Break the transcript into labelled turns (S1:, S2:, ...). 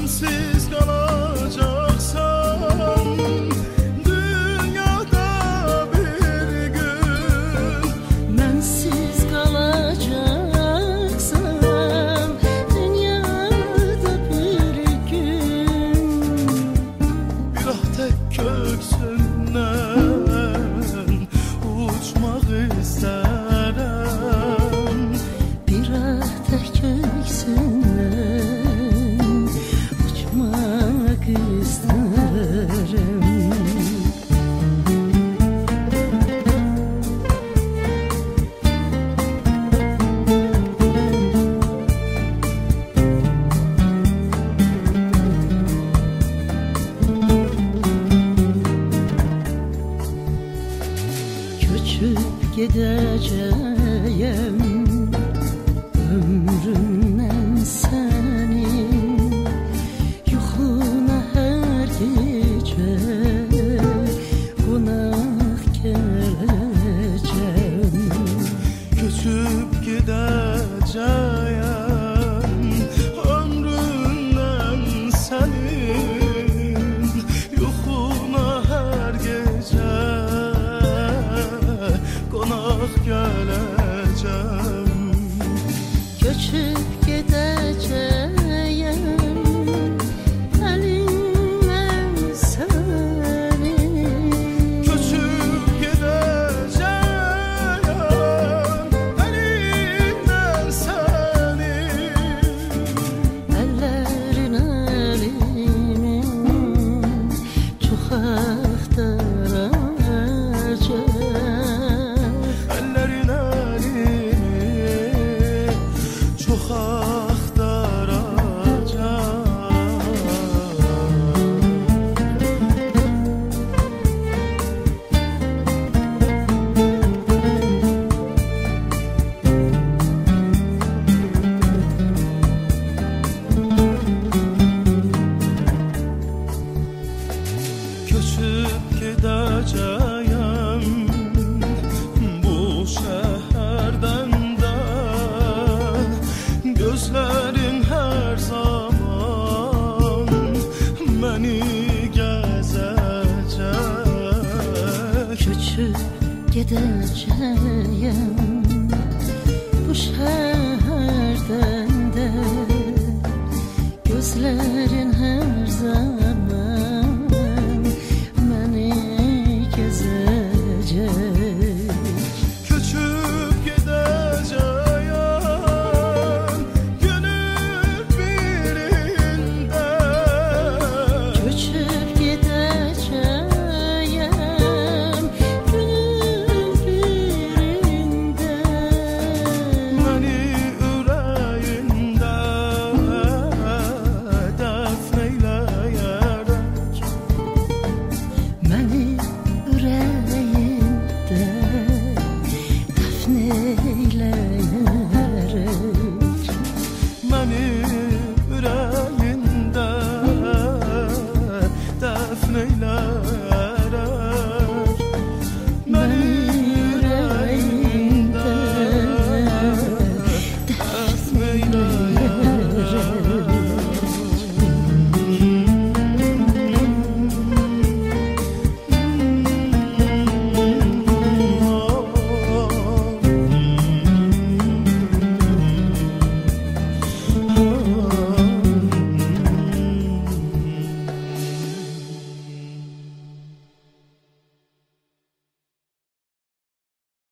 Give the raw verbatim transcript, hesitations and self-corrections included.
S1: sensiz kalacaksam dünyada bir gün,
S2: bensiz kalacaksam dünyada bir gün,
S1: bir ah tek göksünden uçmak isterim,
S2: bir ah tek göksünden uçmak isterim. Göçüp gideceğim ömrümden senin, yuxuna her gece konak geleceğim.
S1: göçüp gideceğim ömründen senin, yuxuna her gece konak geleceğim.
S2: Göçüp gideceğim elimden senin,
S1: Göçüp gideceğim elimden senin,
S2: ellerin elimin çok aktaracak.
S1: ellerin elini çok aktaracak. Göçüp gideceğim bu şehirden de, gözlerin her zaman beni gezecek.
S2: Göçüp gideceğim bu şehirden de, gözlerim